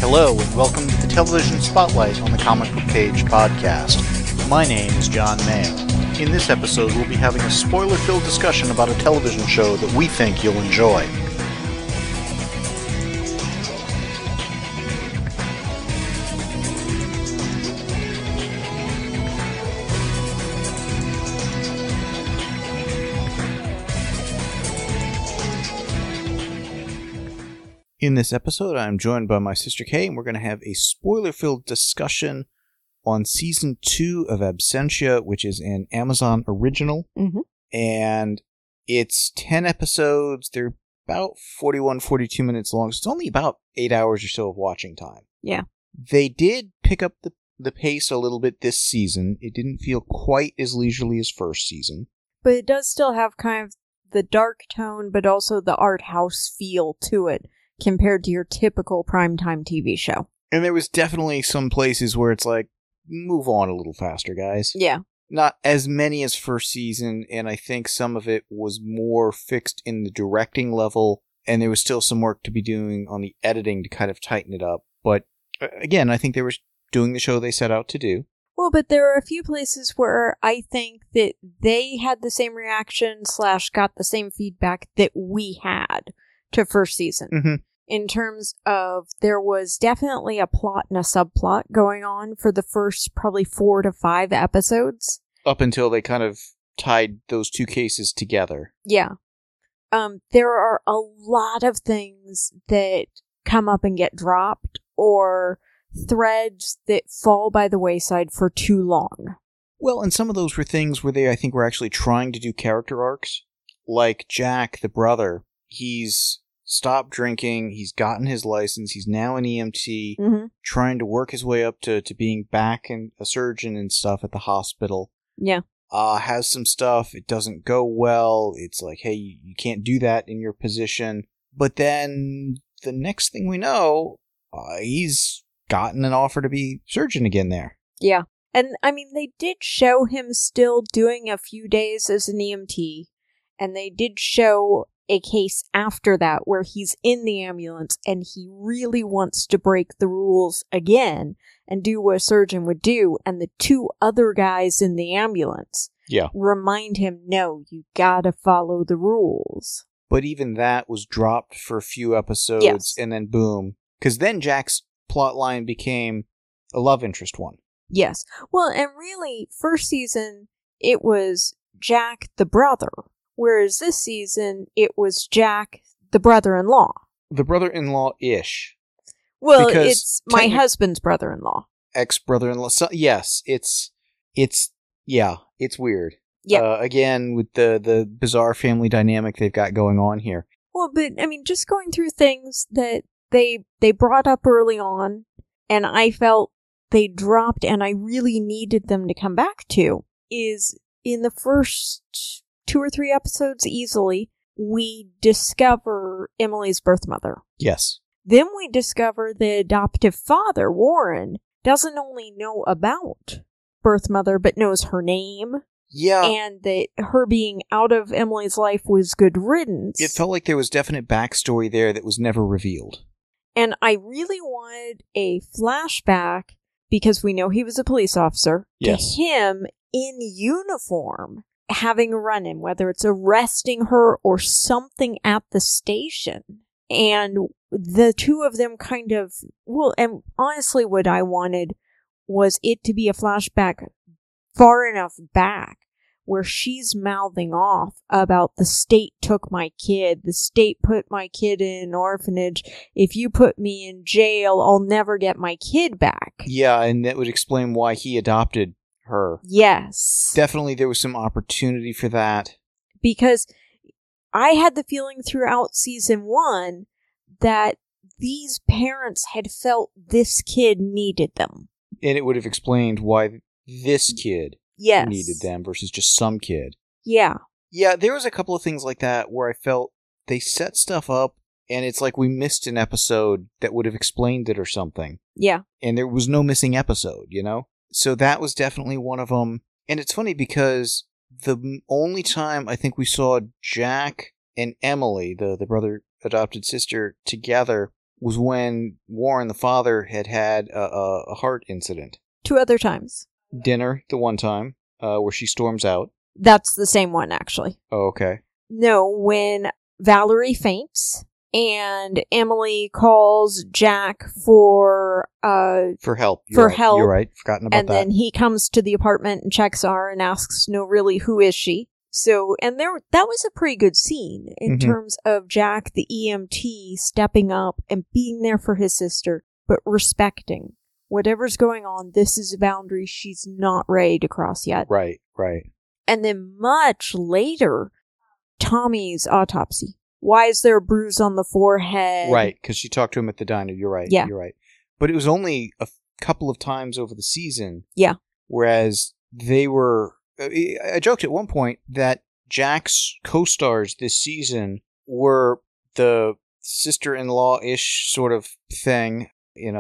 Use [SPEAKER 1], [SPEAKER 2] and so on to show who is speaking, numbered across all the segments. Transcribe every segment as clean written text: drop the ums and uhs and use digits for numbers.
[SPEAKER 1] Hello, and welcome to the Television Spotlight on the Comic Book Page podcast. My name is John Mayo. In this episode, we'll be having a spoiler-filled discussion about a television show that we think you'll enjoy. In this episode, I'm joined by my sister Kay, and we're going to have a spoiler-filled discussion on Season 2 of Absentia, which is an Amazon original.
[SPEAKER 2] Mm-hmm.
[SPEAKER 1] And it's 10 episodes. They're about 41, 42 minutes long. So it's only about 8 hours or so of watching time.
[SPEAKER 2] Yeah.
[SPEAKER 1] They did pick up the pace a little bit this season. It didn't feel quite as leisurely as first season.
[SPEAKER 2] But it does still have kind of the dark tone, but also the art house feel to it, compared to your typical primetime TV show.
[SPEAKER 1] And there was definitely some places where it's like, move on a little faster, guys.
[SPEAKER 2] Yeah.
[SPEAKER 1] Not as many as first season, and I think some of it was more fixed in the directing level, and there was still some work to be doing on the editing to kind of tighten it up. But again, I think they were doing the show they set out to do.
[SPEAKER 2] Well, but there are a few places where I think that they had the same reaction / got the same feedback that we had to first season.
[SPEAKER 1] Mm-hmm.
[SPEAKER 2] In terms of, there was definitely a plot and a subplot going on for the first probably 4 to 5 episodes.
[SPEAKER 1] Up until they kind of tied those two cases together.
[SPEAKER 2] Yeah. There are a lot of things that come up and get dropped, or threads that fall by the wayside for too long.
[SPEAKER 1] Well, and some of those were things where they, I think, were actually trying to do character arcs. Like Jack, the brother, he's stopped drinking, he's gotten his license, he's now an EMT, trying to work his way up to being back and a surgeon and stuff at the hospital.
[SPEAKER 2] Yeah.
[SPEAKER 1] Has some stuff, it doesn't go well, it's like, hey, you can't do that in your position. But then, the next thing we know, he's gotten an offer to be surgeon again there.
[SPEAKER 2] Yeah. And, I mean, they did show him still doing a few days as an EMT, and they did show a case after that where he's in the ambulance and he really wants to break the rules again and do what a surgeon would do, and the 2 other guys in the ambulance remind him, no, you gotta follow the rules.
[SPEAKER 1] But even that was dropped for a few episodes, and then boom. Because then Jack's plotline became a love interest one.
[SPEAKER 2] Yes. Well, and really, first season, it was Jack the brother. Whereas this season, it was Jack, the brother-in-law. The
[SPEAKER 1] brother-in-law-ish.
[SPEAKER 2] Well, because it's my husband's brother-in-law.
[SPEAKER 1] Ex-brother-in-law. So, yes, it's weird.
[SPEAKER 2] Yeah.
[SPEAKER 1] Again, with the bizarre family dynamic they've got going on here.
[SPEAKER 2] Well, but, I mean, just going through things that they brought up early on, and I felt they dropped, and I really needed them to come back to, is in the first 2 or 3 episodes easily, we discover Emily's birth mother.
[SPEAKER 1] Yes.
[SPEAKER 2] Then we discover the adoptive father, Warren, doesn't only know about birth mother, but knows her name.
[SPEAKER 1] Yeah.
[SPEAKER 2] And that her being out of Emily's life was good riddance.
[SPEAKER 1] It felt like there was definite backstory there that was never revealed.
[SPEAKER 2] And I really wanted a flashback, because we know he was a police officer, to him in uniform, having a run-in, whether it's arresting her or something at the station. And the 2 of them kind of, well, and honestly what I wanted was it to be a flashback far enough back where she's mouthing off about the state took my kid, the state put my kid in an orphanage, if you put me in jail, I'll never get my kid back.
[SPEAKER 1] Yeah, and that would explain why he adopted her.
[SPEAKER 2] Yes.
[SPEAKER 1] Definitely there was some opportunity for that.
[SPEAKER 2] Because I had the feeling throughout season 1 that these parents had felt this kid needed them.
[SPEAKER 1] And it would have explained why this kid needed them versus just some kid.
[SPEAKER 2] Yeah.
[SPEAKER 1] Yeah, there was a couple of things like that where I felt they set stuff up and it's like we missed an episode that would have explained it or something.
[SPEAKER 2] Yeah.
[SPEAKER 1] And there was no missing episode, you know? So that was definitely one of them. And it's funny because the only time I think we saw Jack and Emily, the brother adopted sister, together was when Warren, the father, had a heart incident.
[SPEAKER 2] 2 other times.
[SPEAKER 1] Dinner, the one time, where she storms out.
[SPEAKER 2] That's the same one, actually.
[SPEAKER 1] Oh, okay.
[SPEAKER 2] No, when Valerie faints and Emily calls Jack for
[SPEAKER 1] help.
[SPEAKER 2] Help.
[SPEAKER 1] You're right. Forgotten about that.
[SPEAKER 2] And then he comes to the apartment and checks her and asks, no, really, who is she? So, and that was a pretty good scene in terms of Jack, the EMT, stepping up and being there for his sister, but respecting whatever's going on. This is a boundary she's not ready to cross yet.
[SPEAKER 1] Right.
[SPEAKER 2] And then much later, Tommy's autopsy. Why is there a bruise on the forehead?
[SPEAKER 1] Right, because she talked to him at the diner. You're right.
[SPEAKER 2] Yeah.
[SPEAKER 1] You're right. But it was only a couple of times over the season.
[SPEAKER 2] Yeah.
[SPEAKER 1] Whereas they were... I joked at one point that Jack's co-stars this season were the sister-in-law-ish sort of thing,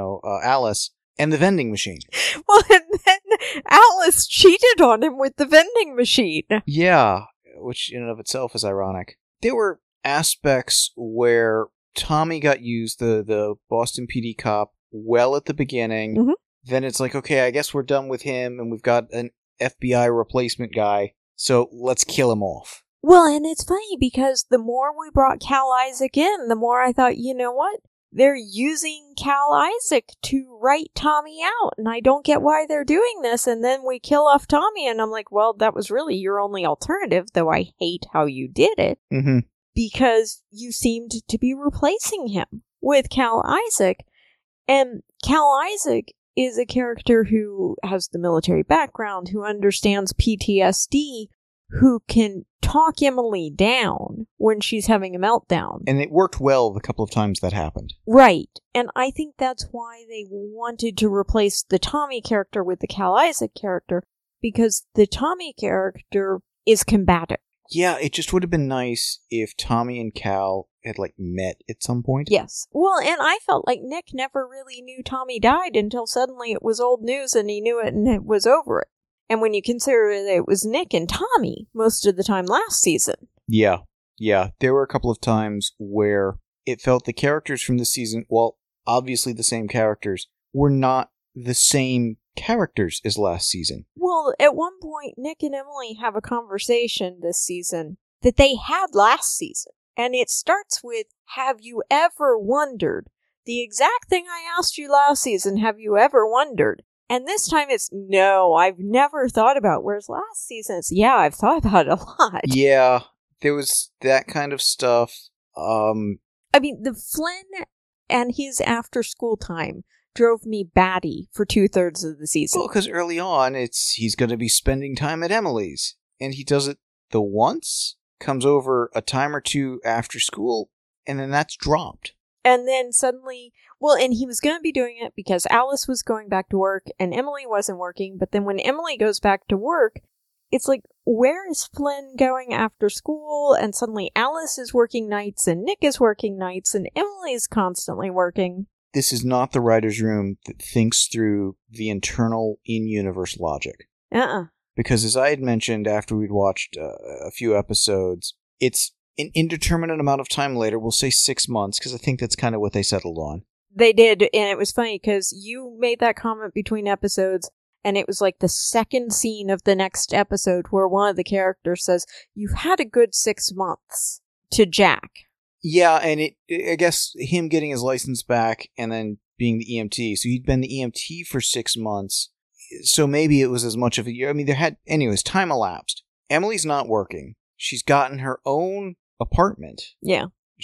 [SPEAKER 1] Alice, and the vending machine.
[SPEAKER 2] Well, and then Alice cheated on him with the vending machine.
[SPEAKER 1] Yeah, which in and of itself is ironic. There were aspects where Tommy got used, the Boston PD cop, well at the beginning. Mm-hmm. Then it's like, okay, I guess we're done with him, and we've got an FBI replacement guy, so let's kill him off.
[SPEAKER 2] Well, and it's funny because the more we brought Cal Isaac in, the more I thought, you know what? They're using Cal Isaac to write Tommy out, and I don't get why they're doing this. And then we kill off Tommy, and I'm like, well, that was really your only alternative, though I hate how you did it.
[SPEAKER 1] Mm-hmm.
[SPEAKER 2] Because you seemed to be replacing him with Cal Isaac. And Cal Isaac is a character who has the military background, who understands PTSD, who can talk Emily down when she's having a meltdown.
[SPEAKER 1] And it worked well the couple of times that happened.
[SPEAKER 2] Right. And I think that's why they wanted to replace the Tommy character with the Cal Isaac character, because the Tommy character is combative.
[SPEAKER 1] Yeah, it just would have been nice if Tommy and Cal had, met at some point.
[SPEAKER 2] Yes. Well, and I felt like Nick never really knew Tommy died until suddenly it was old news and he knew it and it was over it. And when you consider that it was Nick and Tommy most of the time last season.
[SPEAKER 1] Yeah. There were a couple of times where it felt the characters from this season, well, obviously the same characters, were not the same characters as last season.
[SPEAKER 2] Well, at one point, Nick and Emily have a conversation this season that they had last season. And it starts with, have you ever wondered? The exact thing I asked you last season, have you ever wondered? And this time it's, no, I've never thought about. Whereas last season it's, yeah, I've thought about it a lot.
[SPEAKER 1] Yeah, there was that kind of stuff.
[SPEAKER 2] I mean, the Flynn and his after-school time drove me batty for 2/3 of the season.
[SPEAKER 1] Well, because early on, he's going to be spending time at Emily's. And he does it the once, comes over a time or two after school, and then that's dropped.
[SPEAKER 2] And then suddenly, well, and he was going to be doing it because Alice was going back to work and Emily wasn't working. But then when Emily goes back to work, it's like, where is Flynn going after school? And suddenly Alice is working nights and Nick is working nights and Emily's constantly working.
[SPEAKER 1] This is not the writer's room that thinks through the internal in-universe logic. Because as I had mentioned after we'd watched a few episodes, it's an indeterminate amount of time later, we'll say 6 months, because I think that's kind of what they settled on.
[SPEAKER 2] They did, and it was funny, because you made that comment between episodes, and it was like the second scene of the next episode where one of the characters says, you've had a good 6 months, to Jack.
[SPEAKER 1] Yeah, and I guess him getting his license back and then being the EMT, so he'd been the EMT for 6 months, so maybe it was as much of a year. I mean, anyways, time elapsed. Emily's not working. She's gotten her own apartment.
[SPEAKER 2] Yeah.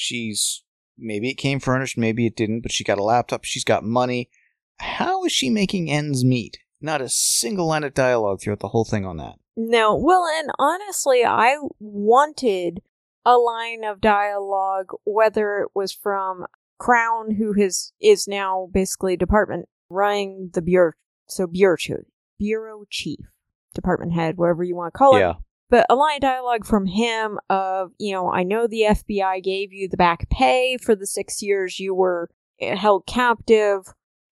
[SPEAKER 1] Maybe it came furnished, maybe it didn't, but she got a laptop, she's got money. How is she making ends meet? Not a single line of dialogue throughout the whole thing on that.
[SPEAKER 2] No, well, and honestly, I wanted a line of dialogue, whether it was from Crown, who is now basically department running the bureau, so bureau chief, department head, whatever you want to call it.
[SPEAKER 1] Yeah.
[SPEAKER 2] But a line of dialogue from him of, I know the FBI gave you the back pay for the 6 years you were held captive,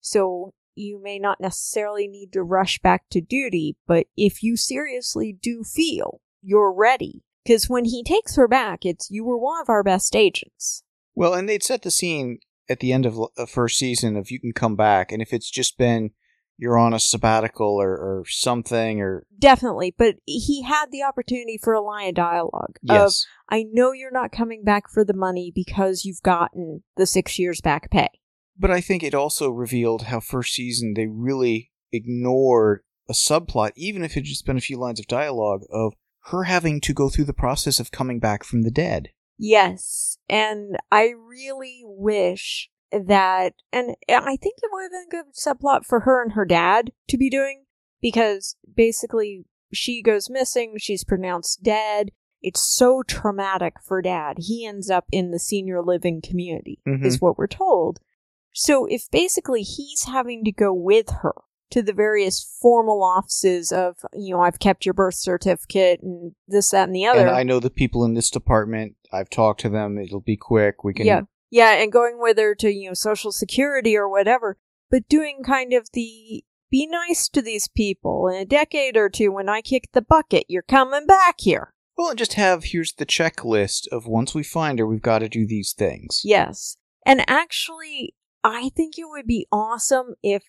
[SPEAKER 2] so you may not necessarily need to rush back to duty, but if you seriously do feel you're ready, because when he takes her back, it's, you were one of our best agents.
[SPEAKER 1] Well, and they'd set the scene at the end of the first season of you can come back, and if it's just been you're on a sabbatical or something or...
[SPEAKER 2] Definitely, but he had the opportunity for a line of dialogue.
[SPEAKER 1] Yes.
[SPEAKER 2] I know you're not coming back for the money because you've gotten the 6 years back pay.
[SPEAKER 1] But I think it also revealed how first season they really ignored a subplot, even if it just been a few lines of dialogue, of her having to go through the process of coming back from the dead.
[SPEAKER 2] Yes, and I really wish that, and I think it would have been a good subplot for her and her dad to be doing, because basically she goes missing, she's pronounced dead. It's so traumatic for Dad. He ends up in the senior living community, is what we're told. So if basically he's having to go with her to the various formal offices of, I've kept your birth certificate and this, that, and the other.
[SPEAKER 1] And I know the people in this department. I've talked to them. It'll be quick. We can...
[SPEAKER 2] Yeah, and going with her to, Social Security or whatever. But doing kind of the, be nice to these people. In a decade or two, when I kick the bucket, you're coming back here.
[SPEAKER 1] Well, and just have, here's the checklist of once we find her, we've got to do these things.
[SPEAKER 2] Yes. And actually, I think it would be awesome if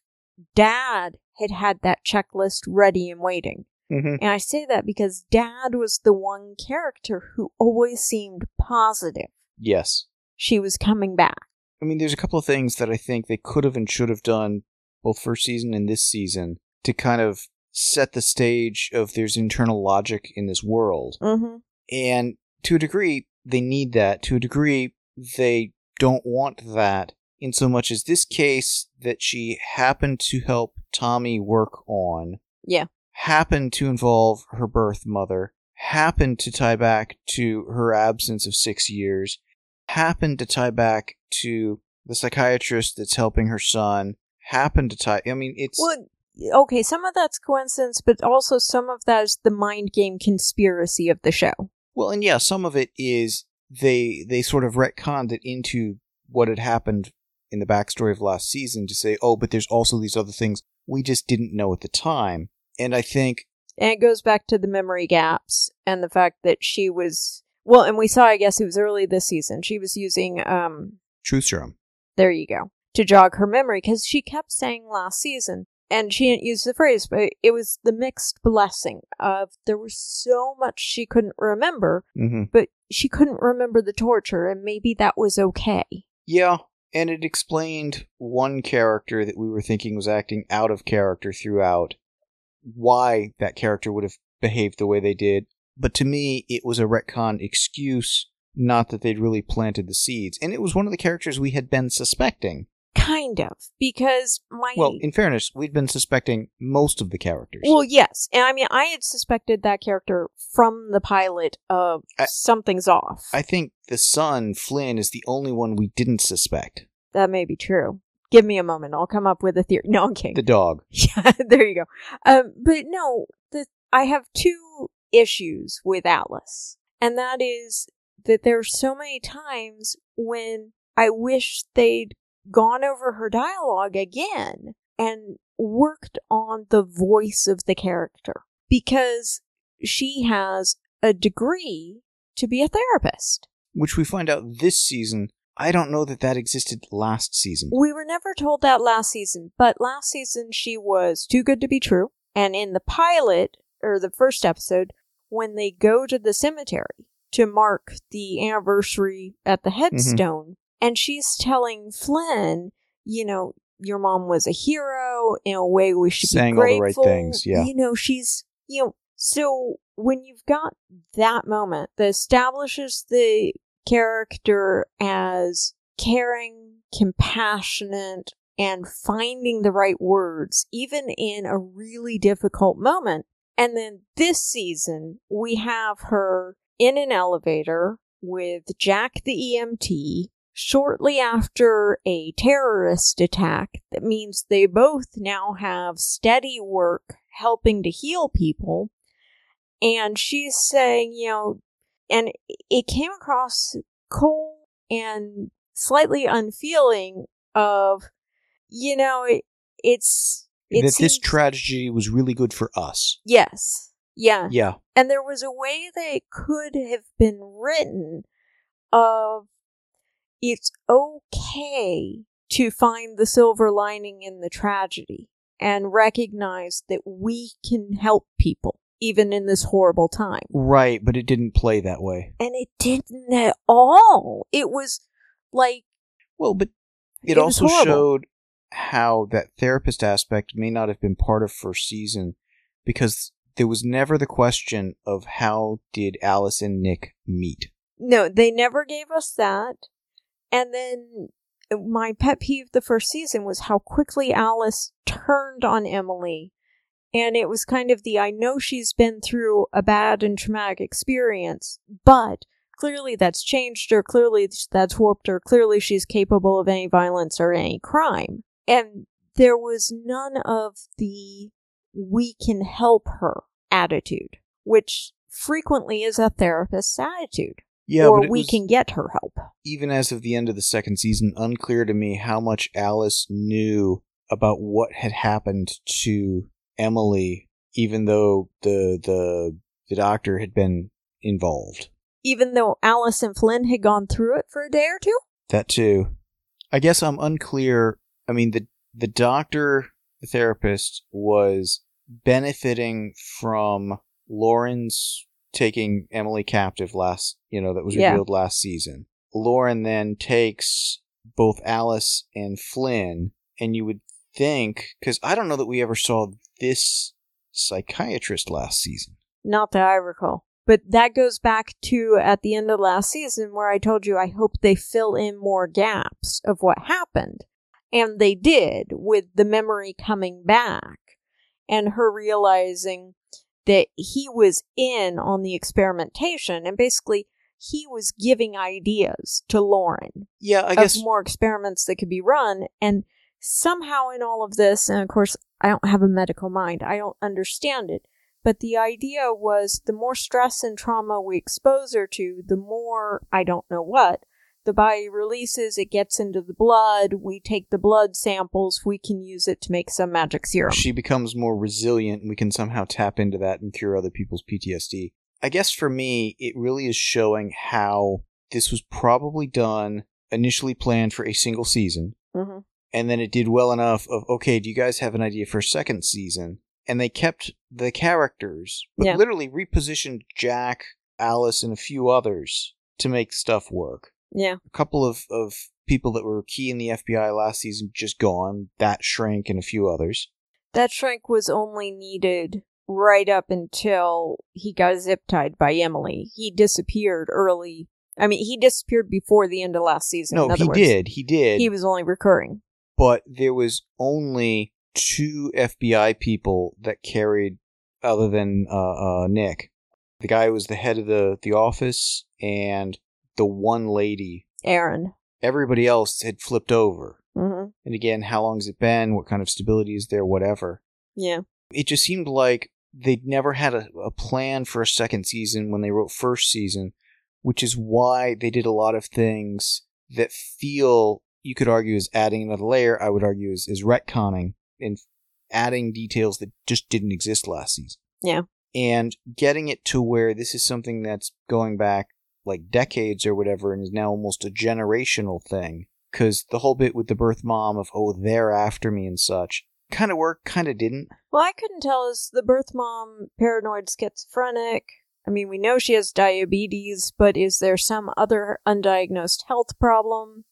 [SPEAKER 2] Dad had that checklist ready and waiting. And I say that because Dad was the one character who always seemed positive.
[SPEAKER 1] Yes.
[SPEAKER 2] She was coming back.
[SPEAKER 1] I mean, there's a couple of things that I think they could have and should have done both first season and this season to kind of set the stage of there's internal logic in this world. And to a degree, they need that. To a degree, they don't want that. In so much as this case that she happened to help Tommy work on, happened to involve her birth mother, happened to tie back to her absence of 6 years, happened to tie back to the psychiatrist that's helping her son, happened to tie... I mean, it's...
[SPEAKER 2] Well, okay, some of that's coincidence, but also some of that is the mind game conspiracy of the show.
[SPEAKER 1] Well, and yeah, some of it is they sort of retconned it into what had happened in the backstory of last season to say, oh, but there's also these other things we just didn't know at the time. And I think...
[SPEAKER 2] And it goes back to the memory gaps and the fact that she was... Well, and we saw, I guess it was early this season, she was using...
[SPEAKER 1] Truth serum.
[SPEAKER 2] There you go. To jog her memory, because she kept saying last season, and she didn't use the phrase, but it was the mixed blessing of there was so much she couldn't remember, but she couldn't remember the torture, and maybe that was okay.
[SPEAKER 1] Yeah. And it explained one character that we were thinking was acting out of character throughout, why that character would have behaved the way they did. But to me, it was a retcon excuse, not that they'd really planted the seeds. And it was one of the characters we had been suspecting.
[SPEAKER 2] Kind of, because
[SPEAKER 1] Well, in fairness, we'd been suspecting most of the characters.
[SPEAKER 2] Well, yes. And I mean, I had suspected that character from the pilot of something's off.
[SPEAKER 1] I think the son, Flynn, is the only one we didn't suspect.
[SPEAKER 2] That may be true. Give me a moment. I'll come up with a theory. No, I'm kidding.
[SPEAKER 1] The dog.
[SPEAKER 2] Yeah, there you go. But no, I have two issues with Atlas. And that is that there are so many times when I wish they'd gone over her dialogue again and worked on the voice of the character, because she has a degree to be a therapist,
[SPEAKER 1] which we find out this season. I don't know that existed last season.
[SPEAKER 2] We were never told that last season, but last season she was too good to be true. And in the pilot, or the first episode, when they go to the cemetery to mark the anniversary at the headstone, and she's telling Flynn, your mom was a hero. In a way, we should be grateful.
[SPEAKER 1] Saying all the right things, yeah.
[SPEAKER 2] She's, so when you've got that moment that establishes the character as caring, compassionate, and finding the right words, even in a really difficult moment. And then this season, we have her in an elevator with Jack the EMT, shortly after a terrorist attack. That means they both now have steady work helping to heal people. And she's saying, and it came across cold and slightly unfeeling of,
[SPEAKER 1] this tragedy was really good for us.
[SPEAKER 2] Yes. Yeah.
[SPEAKER 1] Yeah.
[SPEAKER 2] And there was a way that it could have been written of, it's okay to find the silver lining in the tragedy and recognize that we can help people, even in this horrible time.
[SPEAKER 1] Right, but it didn't play that way.
[SPEAKER 2] And it didn't at all. It was like...
[SPEAKER 1] Well, but it also showed how that therapist aspect may not have been part of first season, because there was never the question of how did Alice and Nick meet.
[SPEAKER 2] No, they never gave us that. And then my pet peeve the first season was how quickly Alice turned on Emily. And it was kind of I know she's been through a bad and traumatic experience, but clearly that's changed her, clearly that's warped her, clearly she's capable of any violence or any crime. And there was none of the we can help her attitude, which frequently is a therapist's attitude.
[SPEAKER 1] Yeah,
[SPEAKER 2] or we can get her help.
[SPEAKER 1] Even as of the end of the second season, unclear to me how much Alice knew about what had happened to Emily, even though the doctor had been involved.
[SPEAKER 2] Even though Alice and Flynn had gone through it for a day or two?
[SPEAKER 1] That too. I guess I'm unclear. I mean, the doctor, the therapist, was benefiting from Lauren's taking Emily captive that was revealed last season. Lauren then takes both Alice and Flynn, and you would think, because I don't know that we ever saw this psychiatrist last season.
[SPEAKER 2] Not that I recall. But that goes back to at the end of last season where I told you I hope they fill in more gaps of what happened. And they did, with the memory coming back and her realizing that he was in on the experimentation, and basically he was giving ideas to Lauren.
[SPEAKER 1] Yeah, I guess.
[SPEAKER 2] Of more experiments that could be run, and somehow in all of this, and of course I don't have a medical mind, I don't understand it, but the idea was the more stress and trauma we expose her to, the more, I don't know what, the body releases, it gets into the blood, we take the blood samples, we can use it to make some magic serum.
[SPEAKER 1] She becomes more resilient, and we can somehow tap into that and cure other people's PTSD. I guess for me, it really is showing how this was probably done, initially planned for a single season, and then it did well enough of, okay, do you guys have an idea for a second season? And they kept the characters, but literally repositioned Jack, Alice, and a few others to make stuff work.
[SPEAKER 2] Yeah.
[SPEAKER 1] A couple of people that were key in the FBI last season just gone. That Shrank and a few others.
[SPEAKER 2] That Shrank was only needed right up until he got zip-tied by Emily. He disappeared early. I mean, he disappeared before the end of last season.
[SPEAKER 1] No, he did. He did.
[SPEAKER 2] He was only recurring.
[SPEAKER 1] But there was only 2 FBI people that carried, other than Nick. The guy who was the head of the office, and the one lady,
[SPEAKER 2] Erin.
[SPEAKER 1] Everybody else had flipped over.
[SPEAKER 2] Mm-hmm.
[SPEAKER 1] And again, how long has it been? What kind of stability is there? Whatever.
[SPEAKER 2] Yeah.
[SPEAKER 1] It just seemed like they'd never had a plan for a second season when they wrote first season, which is why they did a lot of things that feel, you could argue, as adding another layer. I would argue as retconning and adding details that just didn't exist last season.
[SPEAKER 2] Yeah.
[SPEAKER 1] And getting it to where this is something that's going back like decades or whatever, and is now almost a generational thing. Because the whole bit with the birth mom of, oh, they're after me and such, kind of worked, kind of didn't.
[SPEAKER 2] Well, I couldn't tell, is the birth mom paranoid schizophrenic? I mean, we know she has diabetes, but is there some other undiagnosed health problem?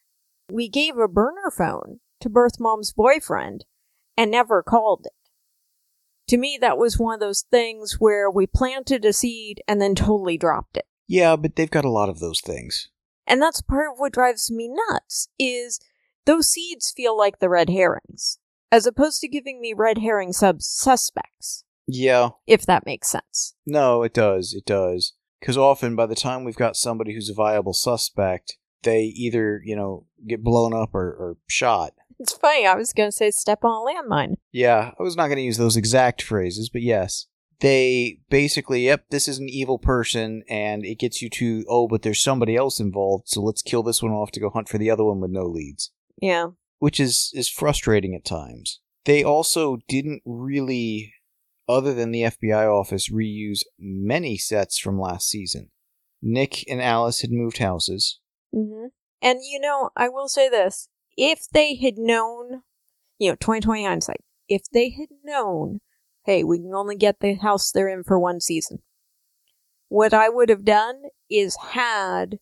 [SPEAKER 2] We gave a burner phone to birth mom's boyfriend and never called it. To me, that was one of those things where we planted a seed and then totally dropped it.
[SPEAKER 1] Yeah, but they've got a lot of those things.
[SPEAKER 2] And that's part of what drives me nuts, is those seeds feel like the red herrings, as opposed to giving me red herring suspects.
[SPEAKER 1] Yeah.
[SPEAKER 2] If that makes sense.
[SPEAKER 1] No, it does. It does. Because often, by the time we've got somebody who's a viable suspect, they either, get blown up or shot.
[SPEAKER 2] It's funny, I was going to say step on a landmine.
[SPEAKER 1] Yeah, I was not going to use those exact phrases, but yes. They basically, yep, this is an evil person, and it gets you to, oh, but there's somebody else involved, so let's kill this one off to go hunt for the other one with no leads.
[SPEAKER 2] Yeah.
[SPEAKER 1] Which is frustrating at times. They also didn't really, other than the FBI office, reuse many sets from last season. Nick and Alice had moved houses.
[SPEAKER 2] Mm-hmm. And, I will say this. If they had known, 2020 hindsight, if they had known, hey, we can only get the house they're in for one season, what I would have done is had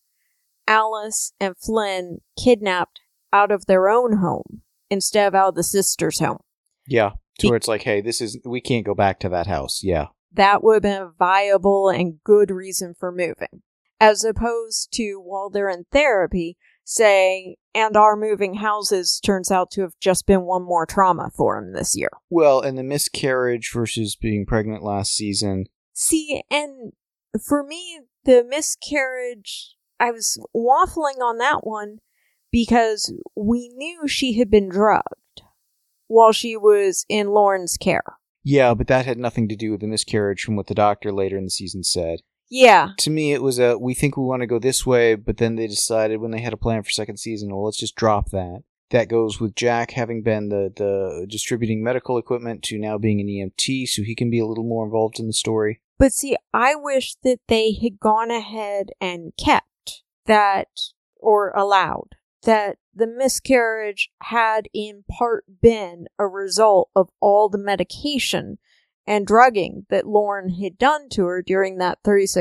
[SPEAKER 2] Alice and Flynn kidnapped out of their own home instead of out of the sister's home.
[SPEAKER 1] Yeah, to where it's like, hey, we can't go back to that house. Yeah.
[SPEAKER 2] That would have been a viable and good reason for moving. As opposed to, while they're in therapy, saying, and our moving houses turns out to have just been one more trauma for him this year.
[SPEAKER 1] Well, and the miscarriage versus being pregnant last season.
[SPEAKER 2] See, and for me, the miscarriage, I was waffling on that one because we knew she had been drugged while she was in Lauren's care.
[SPEAKER 1] Yeah, but that had nothing to do with the miscarriage from what the doctor later in the season said.
[SPEAKER 2] Yeah.
[SPEAKER 1] To me, it was we think we want to go this way, but then they decided when they had a plan for second season, well, let's just drop that. That goes with Jack having been the distributing medical equipment to now being an EMT, so he can be a little more involved in the story.
[SPEAKER 2] But see, I wish that they had gone ahead and kept that, or allowed, that the miscarriage had in part been a result of all the medication and drugging that Lauren had done to her during that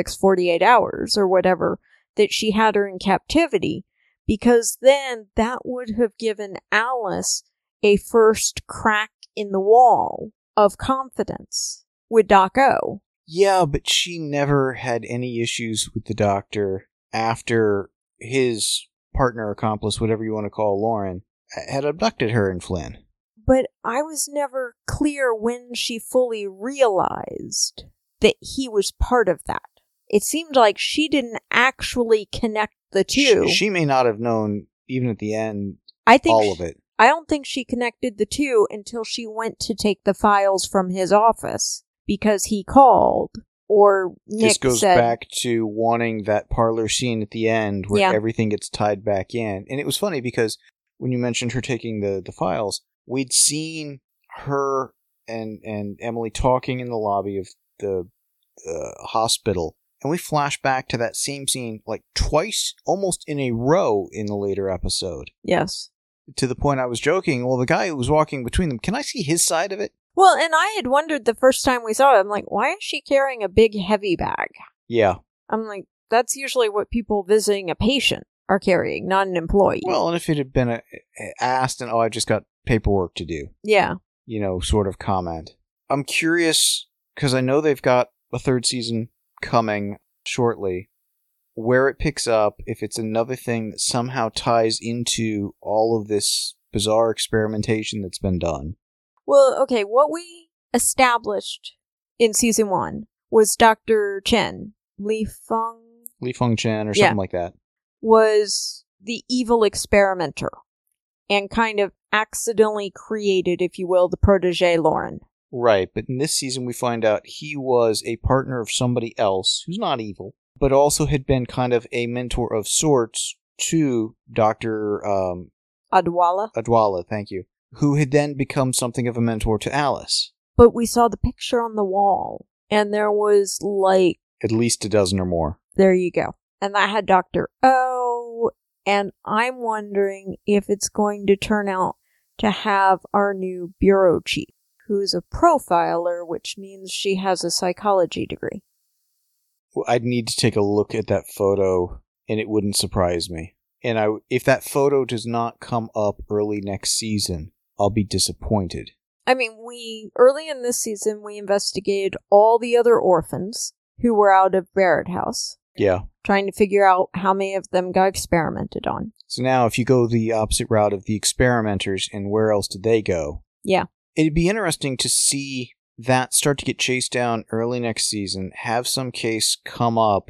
[SPEAKER 2] 48 hours or whatever that she had her in captivity, because then that would have given Alice a first crack in the wall of confidence with Doc O.
[SPEAKER 1] Yeah, but she never had any issues with the doctor after his partner, accomplice, whatever you want to call Lauren, had abducted her and Flynn.
[SPEAKER 2] But I was never clear when she fully realized that he was part of that. It seemed like she didn't actually connect the two.
[SPEAKER 1] She may not have known, even at the end, all of it.
[SPEAKER 2] I don't think she connected the two until she went to take the files from his office, because he called, or Nick said...
[SPEAKER 1] This goes back to wanting that parlor scene at the end where everything gets tied back in. And it was funny because when you mentioned her taking the files, we'd seen her and Emily talking in the lobby of the hospital, and we flash back to that same scene like twice, almost in a row in the later episode.
[SPEAKER 2] Yes.
[SPEAKER 1] To the point I was joking, well, the guy who was walking between them, can I see his side of it?
[SPEAKER 2] Well, and I had wondered the first time we saw it, I'm like, why is she carrying a big heavy bag?
[SPEAKER 1] Yeah.
[SPEAKER 2] I'm like, that's usually what people visiting a patient are carrying, not an employee.
[SPEAKER 1] Well, and if it had been asked and, I've just got paperwork to do.
[SPEAKER 2] Yeah.
[SPEAKER 1] Sort of comment. I'm curious, because I know they've got a third season coming shortly, where it picks up, if it's another thing that somehow ties into all of this bizarre experimentation that's been done.
[SPEAKER 2] Well, okay, what we established in season 1 was Dr. Chen, Li Feng
[SPEAKER 1] Chen, or something like that,
[SPEAKER 2] was the evil experimenter, and kind of accidentally created, if you will, the protege Lauren.
[SPEAKER 1] Right, but in this season we find out he was a partner of somebody else who's not evil, but also had been kind of a mentor of sorts to Dr.
[SPEAKER 2] Adwala.
[SPEAKER 1] Adwala, thank you. Who had then become something of a mentor to Alice.
[SPEAKER 2] But we saw the picture on the wall, and there was like...
[SPEAKER 1] at least a dozen or more.
[SPEAKER 2] There you go. And that had Dr. O, and I'm wondering if it's going to turn out to have our new bureau chief, who's a profiler, which means she has a psychology degree.
[SPEAKER 1] Well, I'd need to take a look at that photo, and it wouldn't surprise me. And if that photo does not come up early next season, I'll be disappointed.
[SPEAKER 2] I mean, early in this season, we investigated all the other orphans who were out of Barrett House.
[SPEAKER 1] Yeah.
[SPEAKER 2] Trying to figure out how many of them got experimented on.
[SPEAKER 1] So now, if you go the opposite route of the experimenters, and where else did they go?
[SPEAKER 2] Yeah.
[SPEAKER 1] It'd be interesting to see that start to get chased down early next season, have some case come up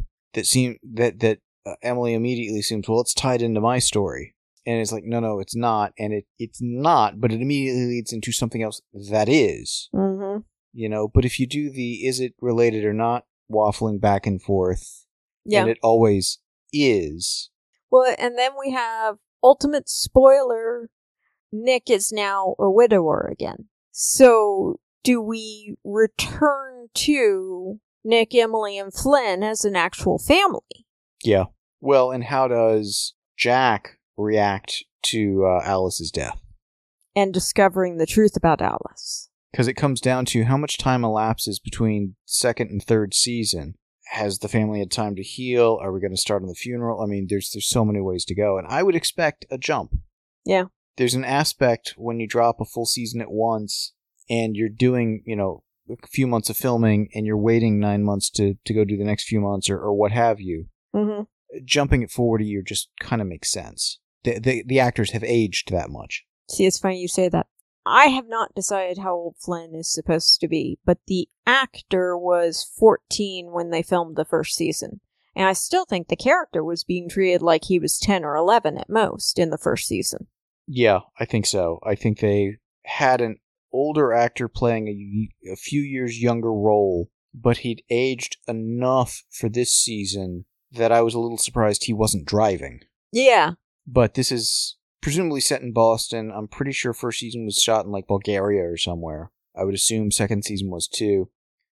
[SPEAKER 1] that Emily immediately seems, well, it's tied into my story. And it's like, no, it's not. And it's not, but it immediately leads into something else that is.
[SPEAKER 2] Mm-hmm.
[SPEAKER 1] But if you do the is it related or not waffling back and forth, and it always is.
[SPEAKER 2] Well, and then we have ultimate spoiler, Nick is now a widower again. So do we return to Nick, Emily, and Flynn as an actual family?
[SPEAKER 1] Yeah. Well, and how does Jack react to Alice's death.
[SPEAKER 2] And discovering the truth about Alice.
[SPEAKER 1] Because it comes down to how much time elapses between second and third season. Has the family had time to heal? Are we going to start on the funeral? I mean, there's so many ways to go. And I would expect a jump.
[SPEAKER 2] Yeah.
[SPEAKER 1] There's an aspect when you drop a full season at once and you're doing, a few months of filming and you're waiting 9 months to go do the next few months or what have you.
[SPEAKER 2] Mm-hmm.
[SPEAKER 1] Jumping it forward a year just kind of makes sense. The actors have aged that much.
[SPEAKER 2] See, it's funny you say that. I have not decided how old Flynn is supposed to be, but the actor was 14 when they filmed the first season. And I still think the character was being treated like he was 10 or 11 at most in the first season.
[SPEAKER 1] Yeah, I think so. I think they had an older actor playing a few years younger role, but he'd aged enough for this season that I was a little surprised he wasn't driving.
[SPEAKER 2] Yeah.
[SPEAKER 1] But this is presumably set in Boston. I'm pretty sure first season was shot in like Bulgaria or somewhere. I would assume second season was too.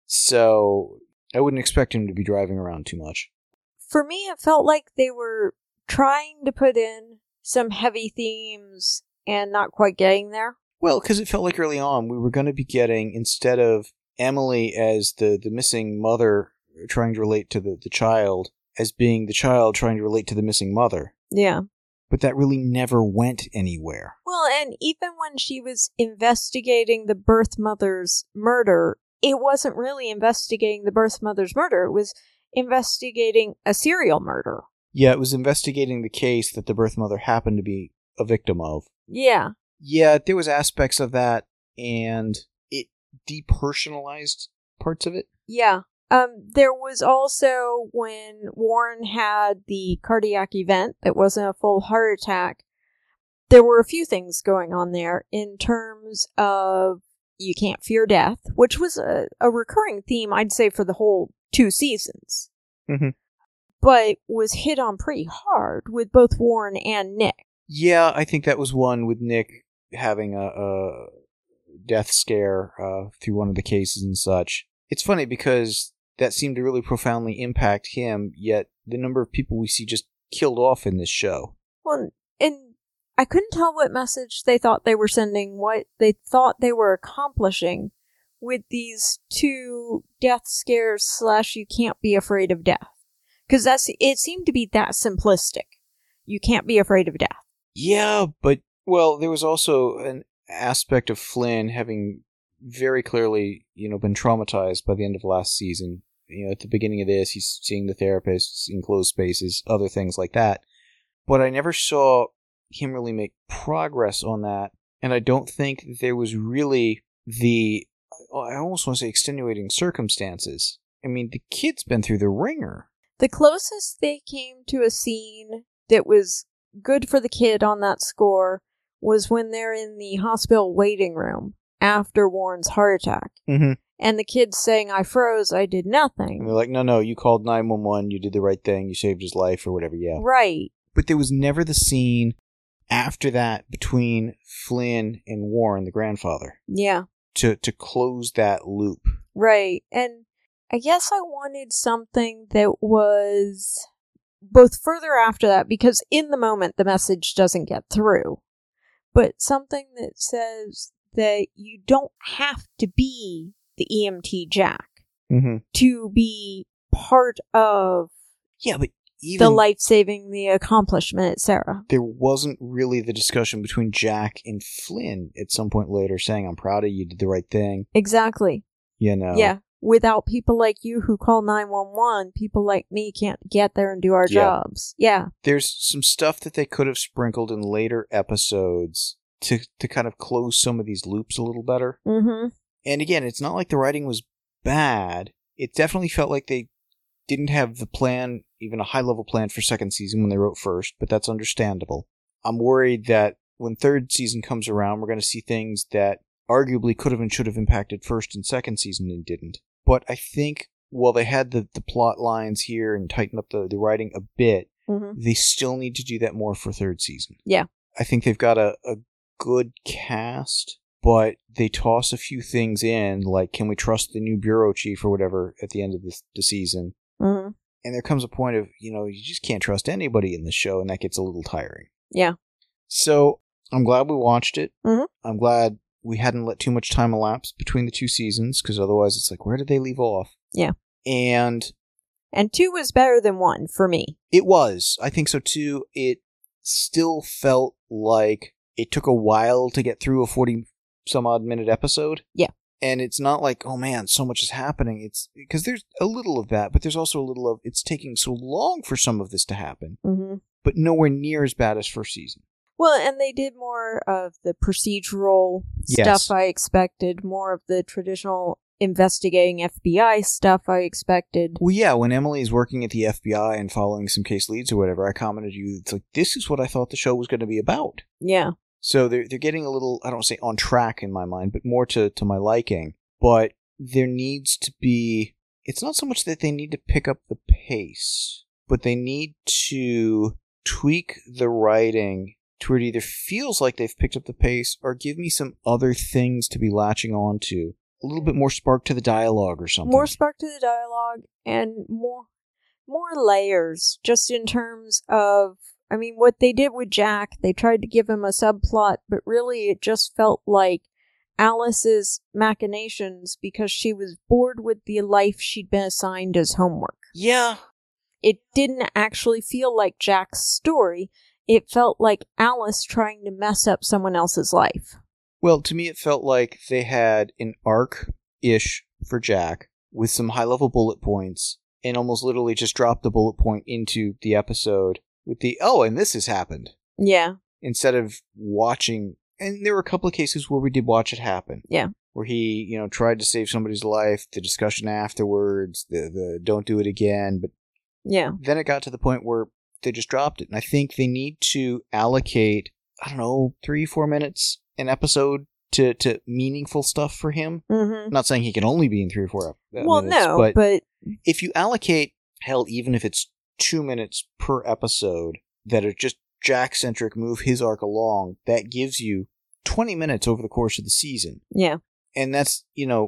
[SPEAKER 1] So I wouldn't expect him to be driving around too much.
[SPEAKER 2] For me, it felt like they were trying to put in some heavy themes and not quite getting there.
[SPEAKER 1] Well, because it felt like early on we were going to be getting, instead of Emily as the missing mother trying to relate to the child, as being the child trying to relate to the missing mother.
[SPEAKER 2] Yeah.
[SPEAKER 1] But that really never went anywhere.
[SPEAKER 2] Well, and even when she was investigating the birth mother's murder, it wasn't really investigating the birth mother's murder. It was investigating a serial murder.
[SPEAKER 1] Yeah, it was investigating the case that the birth mother happened to be a victim of.
[SPEAKER 2] Yeah.
[SPEAKER 1] Yeah, there was aspects of that, and it depersonalized parts of it.
[SPEAKER 2] Yeah. There was also when Warren had the cardiac event that wasn't a full heart attack, there were a few things going on there in terms of you can't fear death, which was a recurring theme, I'd say, for the whole 2 seasons.
[SPEAKER 1] Mm-hmm.
[SPEAKER 2] But was hit on pretty hard with both Warren and Nick.
[SPEAKER 1] Yeah, I think that was one with Nick having a death scare through one of the cases and such. It's funny because that seemed to really profoundly impact him, yet the number of people we see just killed off in this show.
[SPEAKER 2] Well, and I couldn't tell what message they thought they were sending, what they thought they were accomplishing with these 2 death scares / you can't be afraid of death. Because it seemed to be that simplistic. You can't be afraid of death.
[SPEAKER 1] Yeah, but, well, there was also an aspect of Flynn having very clearly, been traumatized by the end of last season. At the beginning of this, he's seeing the therapists in closed spaces, other things like that. But I never saw him really make progress on that, and I don't think there was really I almost want to say extenuating circumstances. I mean, the kid's been through the ringer.
[SPEAKER 2] The closest they came to a scene that was good for the kid on that score was when they're in the hospital waiting room after Warren's heart attack.
[SPEAKER 1] Mm-hmm.
[SPEAKER 2] And the kid's saying, I froze, I did nothing.
[SPEAKER 1] And they're like, no, you called 911, you did the right thing, you saved his life, or whatever, yeah.
[SPEAKER 2] Right.
[SPEAKER 1] But there was never the scene after that between Flynn and Warren, the grandfather.
[SPEAKER 2] Yeah.
[SPEAKER 1] To close that loop.
[SPEAKER 2] Right. And I guess I wanted something that was both further after that, because in the moment the message doesn't get through, but something that says that you don't have to be the EMT Jack to be part of
[SPEAKER 1] but even
[SPEAKER 2] the life-saving, the accomplishment, etc.
[SPEAKER 1] There wasn't really the discussion between Jack and Flynn at some point later saying, I'm proud of you, did the right thing.
[SPEAKER 2] Exactly.
[SPEAKER 1] Yeah.
[SPEAKER 2] Without people like you who call 911, people like me can't get there and do our jobs. Yeah.
[SPEAKER 1] There's some stuff that they could have sprinkled in later episodes to kind of close some of these loops a little better.
[SPEAKER 2] Mm-hmm.
[SPEAKER 1] And again, it's not like the writing was bad. It definitely felt like they didn't have the plan, even a high-level plan for second season when they wrote first, but that's understandable. I'm worried that when third season comes around, we're going to see things that arguably could have and should have impacted first and second season and didn't. But I think while they had the plot lines here and tightened up the writing a bit, they still need to do that more for third season.
[SPEAKER 2] Yeah.
[SPEAKER 1] I think they've got a good cast, but they toss a few things in, like, can we trust the new bureau chief or whatever at the end of the season?
[SPEAKER 2] Mm-hmm.
[SPEAKER 1] And there comes a point of, you just can't trust anybody in the show, and that gets a little tiring.
[SPEAKER 2] Yeah.
[SPEAKER 1] So I'm glad we watched it.
[SPEAKER 2] Mm-hmm.
[SPEAKER 1] I'm glad we hadn't let too much time elapse between the 2 seasons, because otherwise it's like, where did they leave off?
[SPEAKER 2] Yeah.
[SPEAKER 1] And
[SPEAKER 2] 2 was better than 1 for me.
[SPEAKER 1] It was. I think so too. It still felt like it took a while to get through a 40-some-odd minute episode.
[SPEAKER 2] Yeah.
[SPEAKER 1] And it's not like, oh man, so much is happening. It's because there's a little of that, but there's also a little of it's taking so long for some of this to happen, but nowhere near as bad as first season.
[SPEAKER 2] Well, and they did more of the procedural stuff I expected, more of the traditional investigating FBI stuff I expected.
[SPEAKER 1] Well, yeah, when Emily is working at the FBI and following some case leads or whatever, I commented to you, it's like, this is what I thought the show was going to be about.
[SPEAKER 2] Yeah.
[SPEAKER 1] So they're getting a little, I don't say on track in my mind, but more to my liking. But there needs to be, it's not so much that they need to pick up the pace, but they need to tweak the writing to where it either feels like they've picked up the pace or give me some other things to be latching on to. A little bit more spark to the dialogue or something.
[SPEAKER 2] More spark to the dialogue and more layers, just in terms of, I mean, what they did with Jack, they tried to give him a subplot, but really it just felt like Alice's machinations because she was bored with the life she'd been assigned as homework.
[SPEAKER 1] Yeah.
[SPEAKER 2] It didn't actually feel like Jack's story. It felt like Alice trying to mess up someone else's life.
[SPEAKER 1] Well, to me it felt like they had an arc-ish for Jack with some high-level bullet points and almost literally just dropped the bullet point into the episode with the, oh, and this has happened.
[SPEAKER 2] Yeah.
[SPEAKER 1] Instead of watching, and there were a couple of cases where we did watch it happen.
[SPEAKER 2] Yeah.
[SPEAKER 1] Where he, tried to save somebody's life, the discussion afterwards, the don't do it again, but
[SPEAKER 2] yeah.
[SPEAKER 1] Then it got to the point where they just dropped it. And I think they need to allocate, 3-4 minutes an episode to meaningful stuff for him.
[SPEAKER 2] Mm-hmm.
[SPEAKER 1] I'm not saying he can only be in 3 or 4 minutes.
[SPEAKER 2] Well, no, but
[SPEAKER 1] if you allocate, hell, even if it's 2 minutes per episode that are just Jack-centric, move his arc along, that gives you 20 minutes over the course of the season.
[SPEAKER 2] Yeah.
[SPEAKER 1] And that's,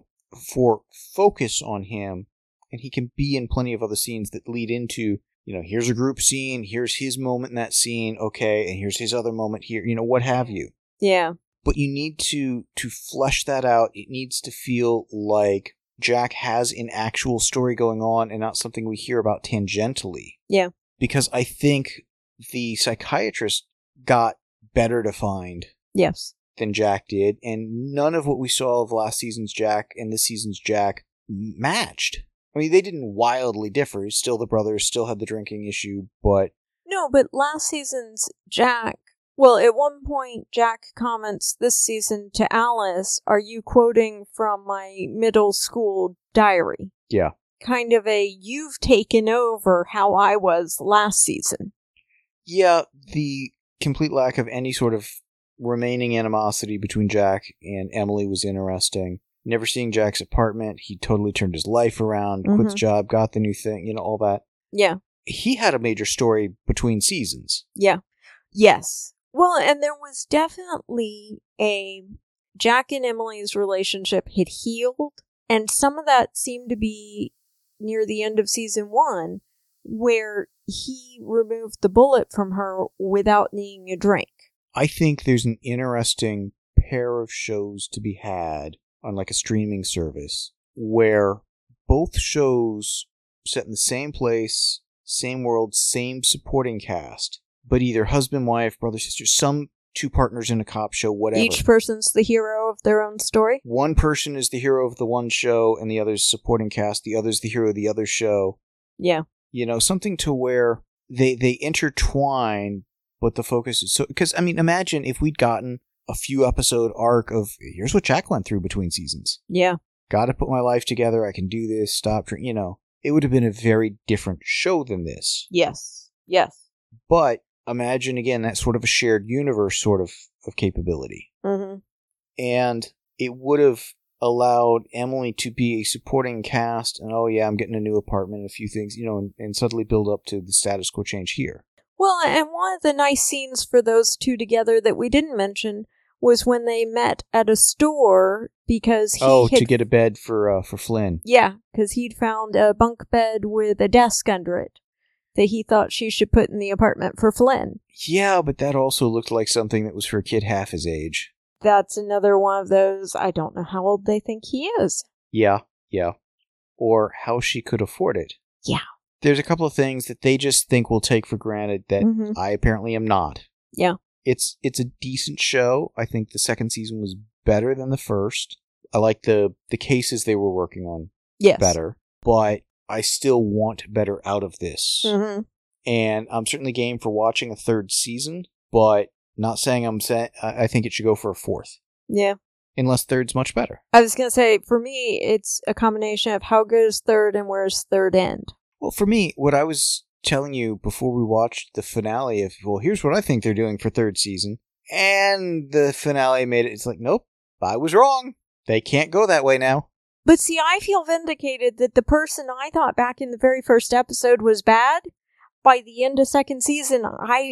[SPEAKER 1] for focus on him, and he can be in plenty of other scenes that lead into, here's a group scene, here's his moment in that scene, okay, and here's his other moment here, what have you.
[SPEAKER 2] Yeah.
[SPEAKER 1] But you need to flesh that out. It needs to feel like Jack has an actual story going on and not something we hear about tangentially.
[SPEAKER 2] Yeah.
[SPEAKER 1] Because I think the psychiatrist got better defined.
[SPEAKER 2] Yes.
[SPEAKER 1] Than Jack did, and none of what we saw of last season's Jack and this season's Jack matched. I mean, they didn't wildly differ. Still, the brothers still had the drinking issue, but...
[SPEAKER 2] No, but last season's Jack... Well, at one point, Jack comments this season to Alice, "Are you quoting from my middle school diary?"
[SPEAKER 1] Yeah.
[SPEAKER 2] Kind of a, you've taken over how I was last season.
[SPEAKER 1] Yeah, the complete lack of any sort of remaining animosity between Jack and Emily was interesting. Never seeing Jack's apartment, he totally turned his life around, quit the job, got the new thing, all that.
[SPEAKER 2] Yeah.
[SPEAKER 1] He had a major story between seasons.
[SPEAKER 2] Yeah. Yes. Well, and there was definitely Jack and Emily's relationship had healed, and some of that seemed to be near the end of season 1, where he removed the bullet from her without needing a drink.
[SPEAKER 1] I think there's an interesting pair of shows to be had on like a streaming service where both shows set in the same place, same world, same supporting cast, but either husband, wife, brother, sister, some 2 partners in a cop show, whatever.
[SPEAKER 2] Each person's the hero of their own story?
[SPEAKER 1] One person is the hero of the one show and the other's supporting cast, the other's the hero of the other show.
[SPEAKER 2] Yeah.
[SPEAKER 1] Something to where they intertwine, but the focus is so... Because, imagine if we'd gotten a few episode arc of, here's what Jack went through between seasons.
[SPEAKER 2] Yeah.
[SPEAKER 1] Gotta put my life together, I can do this, stop, it would have been a very different show than this.
[SPEAKER 2] Yes. Yes.
[SPEAKER 1] But imagine, again, that sort of a shared universe sort of capability.
[SPEAKER 2] Mm-hmm.
[SPEAKER 1] And it would have allowed Emily to be a supporting cast, and I'm getting a new apartment, a few things, and suddenly build up to the status quo change here.
[SPEAKER 2] Well, and one of the nice scenes for those 2 together that we didn't mention was when they met at a store because he
[SPEAKER 1] to get a bed for Flynn.
[SPEAKER 2] Yeah, because he'd found a bunk bed with a desk under it. that he thought she should put in the apartment for Flynn.
[SPEAKER 1] Yeah, but that also looked like something that was for a kid half his age.
[SPEAKER 2] That's another one of those, I don't know how old they think he is.
[SPEAKER 1] Yeah. Or how she could afford it.
[SPEAKER 2] Yeah.
[SPEAKER 1] There's a couple of things that they just think we'll take for granted that I apparently am not.
[SPEAKER 2] Yeah.
[SPEAKER 1] It's a decent show. I think the second season was better than the first. I like the cases they were working on better. But I still want better out of this. Mm-hmm. And I'm certainly game for watching a third season, but not saying I think it should go for a fourth.
[SPEAKER 2] Yeah.
[SPEAKER 1] Unless third's much better.
[SPEAKER 2] I was going to say, for me, it's a combination of how good is third and where's third end.
[SPEAKER 1] Well, for me, what I was telling you before we watched the finale of, well, here's what I think they're doing for third season. And the finale made it, it's like, nope, I was wrong. They can't go that way now.
[SPEAKER 2] But see, I feel vindicated that the person I thought back in the very first episode was bad, by the end of second season,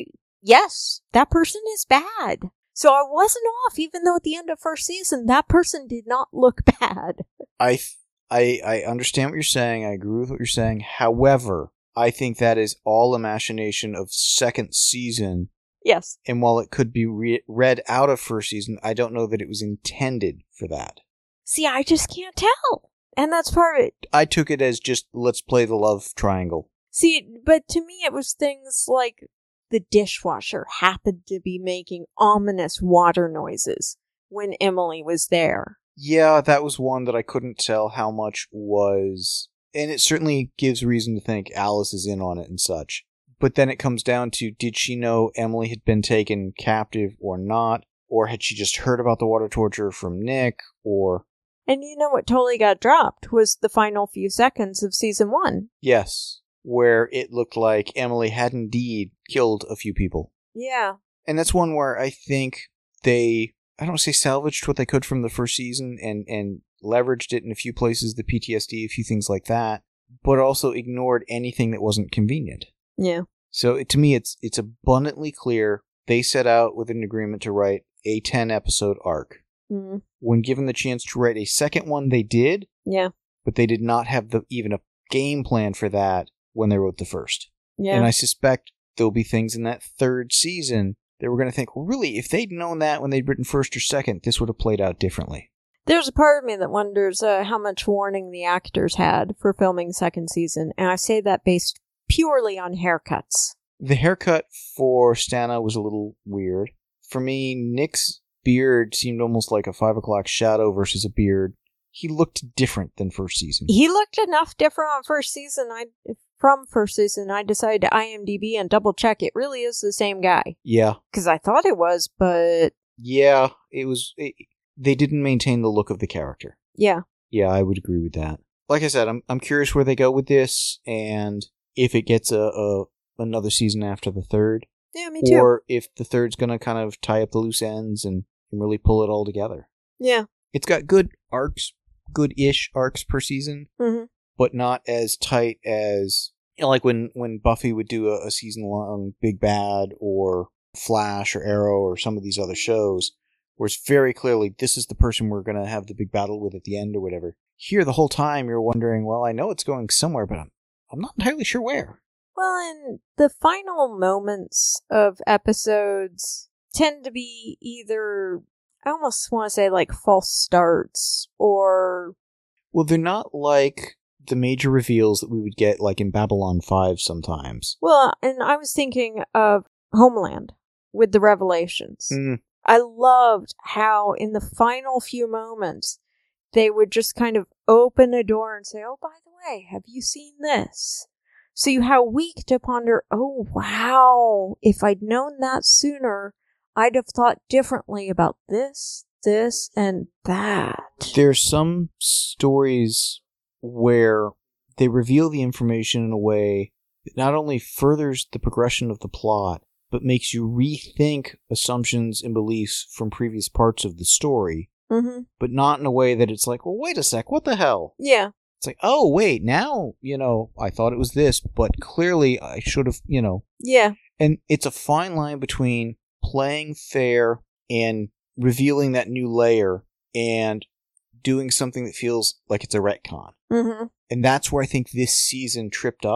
[SPEAKER 2] yes, that person is bad. So I wasn't off, even though at the end of first season, that person did not look bad.
[SPEAKER 1] I understand what you're saying. I agree with what you're saying. However, I think that is all a machination of second season.
[SPEAKER 2] Yes.
[SPEAKER 1] And while it could be read out of first season, I don't know that it was intended for that.
[SPEAKER 2] See, I just can't tell. And that's part of it.
[SPEAKER 1] I took it as just, let's play the love triangle.
[SPEAKER 2] See, but to me it was things like the dishwasher happened to be making ominous water noises when Emily was there.
[SPEAKER 1] Yeah, that was one that I couldn't tell how much was... And it certainly gives reason to think Alice is in on it and such. But then it comes down to, did she know Emily had been taken captive or not? Or had she just heard about the water torture from Nick? Or...
[SPEAKER 2] And you know what totally got dropped was the final few seconds of season 1.
[SPEAKER 1] Yes, where it looked like Emily had indeed killed a few people.
[SPEAKER 2] Yeah.
[SPEAKER 1] And that's one where I think they, I don't want to say salvaged what they could from the first season and leveraged it in a few places, the PTSD, a few things like that, but also ignored anything that wasn't convenient.
[SPEAKER 2] Yeah.
[SPEAKER 1] So to me, it's abundantly clear they set out with an agreement to write a 10-episode arc. Mm. When given the chance to write a second one, they did.
[SPEAKER 2] Yeah.
[SPEAKER 1] But they did not have even a game plan for that when they wrote the first.
[SPEAKER 2] Yeah.
[SPEAKER 1] And I suspect there'll be things in that third season that we're going to think, well, really, if they'd known that when they'd written first or second, this would have played out differently.
[SPEAKER 2] There's a part of me that wonders how much warning the actors had for filming second season, and I say that based purely on haircuts.
[SPEAKER 1] The haircut for Stana was a little weird. For me, Nick's beard seemed almost like a 5 o'clock shadow versus a beard. He looked different than first season.
[SPEAKER 2] He looked enough different on first season. From first season, I decided to IMDb and double check it really is the same guy.
[SPEAKER 1] Yeah.
[SPEAKER 2] Because I thought it was, but...
[SPEAKER 1] Yeah, it was... They didn't maintain the look of the character.
[SPEAKER 2] Yeah.
[SPEAKER 1] Yeah, I would agree with that. Like I said, I'm curious where they go with this, and if it gets another season after the third.
[SPEAKER 2] Yeah, me too.
[SPEAKER 1] Or if the third's going to kind of tie up the loose ends and really pull it all together.
[SPEAKER 2] Yeah.
[SPEAKER 1] It's got good arcs, good-ish arcs per season, but not as tight as, like when Buffy would do a season-long Big Bad or Flash or Arrow or some of these other shows, where it's very clearly, this is the person we're going to have the big battle with at the end or whatever. Here, the whole time, you're wondering, well, I know it's going somewhere, but I'm not entirely sure where.
[SPEAKER 2] Well, and the final moments of episodes tend to be either, I almost want to say, like false starts, or...
[SPEAKER 1] Well, they're not like the major reveals that we would get, like in Babylon 5 sometimes.
[SPEAKER 2] Well, and I was thinking of Homeland with the revelations. I loved how in the final few moments, they would just kind of open a door and say, oh, by the way, have you seen this? So you have a week to ponder, oh, wow, if I'd known that sooner, I'd have thought differently about this, and that.
[SPEAKER 1] There's some stories where they reveal the information in a way that not only furthers the progression of the plot, but makes you rethink assumptions and beliefs from previous parts of the story, but not in a way that it's like, well, wait a sec, what the hell?
[SPEAKER 2] Yeah.
[SPEAKER 1] It's like, oh, wait, now, I thought it was this, but clearly I should have,
[SPEAKER 2] Yeah.
[SPEAKER 1] And it's a fine line between playing fair and revealing that new layer and doing something that feels like it's a retcon. And that's where I think this season tripped up.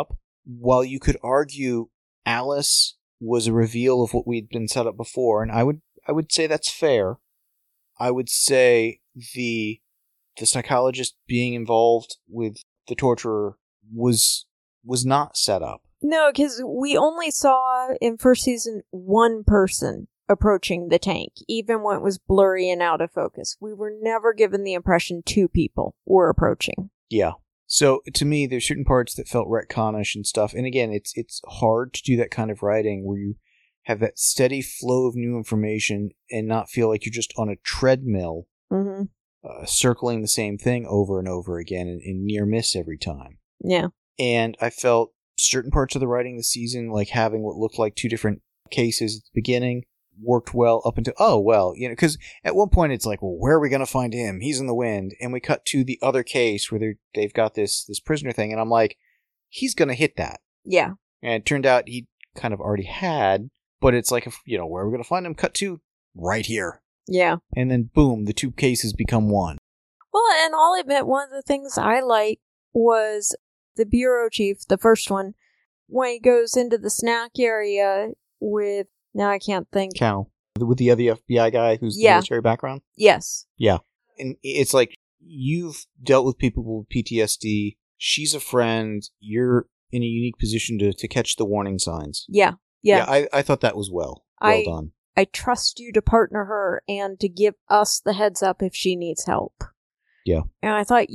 [SPEAKER 1] while you could argue Alice was a reveal of what we'd been set up before, and I would say that's fair. I would say the psychologist being involved with the torturer was not set up.
[SPEAKER 2] No, because we only saw in first season one person approaching the tank, even when it was blurry and out of focus. We were never given the impression two people were approaching.
[SPEAKER 1] Yeah. So to me, there's certain parts that felt retconish and stuff. And again, it's hard to do that kind of writing where you have that steady flow of new information and not feel like you're just on a treadmill circling the same thing over and over again and near miss every time.
[SPEAKER 2] Yeah.
[SPEAKER 1] And I felt certain parts of the writing this season, like having what looked like two different cases at the beginning, worked well up until, because at one point it's like, well, where are we going to find him? He's in the wind. And we cut to the other case where they've got this prisoner thing. And I'm like, he's going to hit that.
[SPEAKER 2] Yeah.
[SPEAKER 1] And it turned out he kind of already had, but it's like, where are we going to find him? Cut to right here.
[SPEAKER 2] Yeah.
[SPEAKER 1] And then boom, the two cases become one.
[SPEAKER 2] Well, and I'll admit one of the things I liked was the bureau chief, the first one, when he goes into the snack area with, now I can't think.
[SPEAKER 1] Cal. With the other FBI guy who's the military background?
[SPEAKER 2] Yes.
[SPEAKER 1] Yeah. And it's like, you've dealt with people with PTSD. She's a friend. You're in a unique position to catch the warning signs.
[SPEAKER 2] Yeah.
[SPEAKER 1] Yeah, I thought that was well done.
[SPEAKER 2] I trust you to partner her and to give us the heads up if she needs help.
[SPEAKER 1] Yeah.
[SPEAKER 2] And I thought,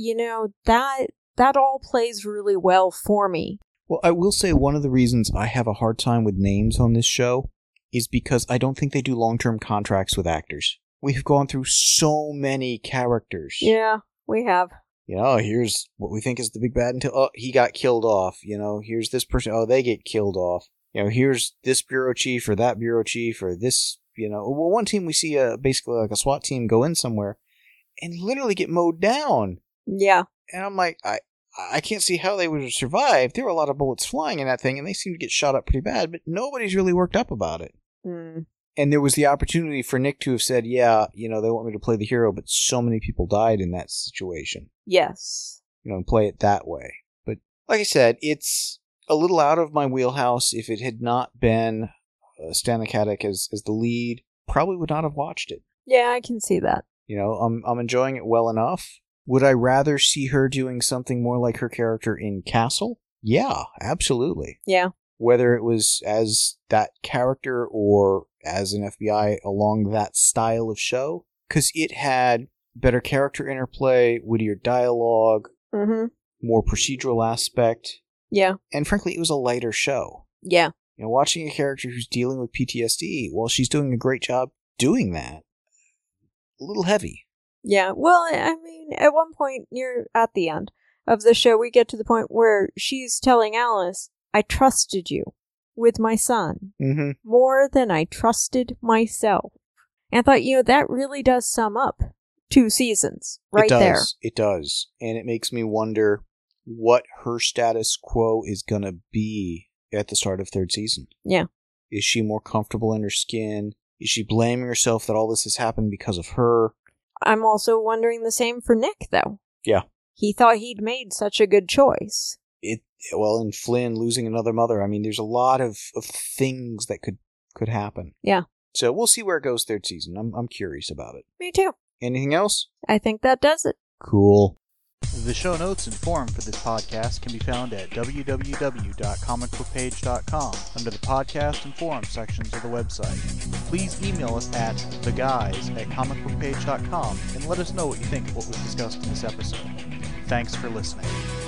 [SPEAKER 2] that all plays really well for me.
[SPEAKER 1] Well, I will say one of the reasons I have a hard time with names on this show is because I don't think they do long-term contracts with actors. We've gone through so many characters.
[SPEAKER 2] Yeah, we have.
[SPEAKER 1] Here's what we think is the big bad until, he got killed off. Here's this person, they get killed off. Here's this bureau chief or that bureau chief or this, one team we see basically like a SWAT team go in somewhere and literally get mowed down.
[SPEAKER 2] Yeah.
[SPEAKER 1] And I'm like, I can't see how they would have survived. There were a lot of bullets flying in that thing, and they seem to get shot up pretty bad, but nobody's really worked up about it.
[SPEAKER 2] Mm.
[SPEAKER 1] And there was the opportunity for Nick to have said, they want me to play the hero, but so many people died in that situation.
[SPEAKER 2] Yes.
[SPEAKER 1] And play it that way. But like I said, it's a little out of my wheelhouse. If it had not been Stana Katic as the lead, probably would not have watched it.
[SPEAKER 2] Yeah, I can see that.
[SPEAKER 1] I'm enjoying it well enough. Would I rather see her doing something more like her character in Castle? Yeah, absolutely.
[SPEAKER 2] Yeah.
[SPEAKER 1] Whether it was as that character or as an FBI along that style of show, because it had better character interplay, wittier dialogue, more procedural aspect.
[SPEAKER 2] Yeah.
[SPEAKER 1] And frankly, it was a lighter show.
[SPEAKER 2] Yeah.
[SPEAKER 1] Watching a character who's dealing with PTSD, while she's doing a great job doing that, a little heavy.
[SPEAKER 2] Yeah, well, I mean, at one point near at the end of the show, we get to the point where she's telling Alice, I trusted you with my son more than I trusted myself. And I thought, that really does sum up 2 seasons right there.
[SPEAKER 1] It does. And it makes me wonder what her status quo is going to be at the start of 3rd season.
[SPEAKER 2] Yeah.
[SPEAKER 1] Is she more comfortable in her skin? Is she blaming herself that all this has happened because of her?
[SPEAKER 2] I'm also wondering the same for Nick, though.
[SPEAKER 1] Yeah.
[SPEAKER 2] He thought he'd made such a good choice.
[SPEAKER 1] And Flynn losing another mother. I mean, there's a lot of things that could happen.
[SPEAKER 2] Yeah.
[SPEAKER 1] So we'll see where it goes 3rd season. I'm curious about it.
[SPEAKER 2] Me too.
[SPEAKER 1] Anything else?
[SPEAKER 2] I think that does it.
[SPEAKER 1] Cool.
[SPEAKER 3] The show notes and forum for this podcast can be found at www.comicbookpage.com under the podcast and forum sections of the website. Please email us at theguys@comicbookpage.com and let us know what you think of what was discussed in this episode. Thanks for listening.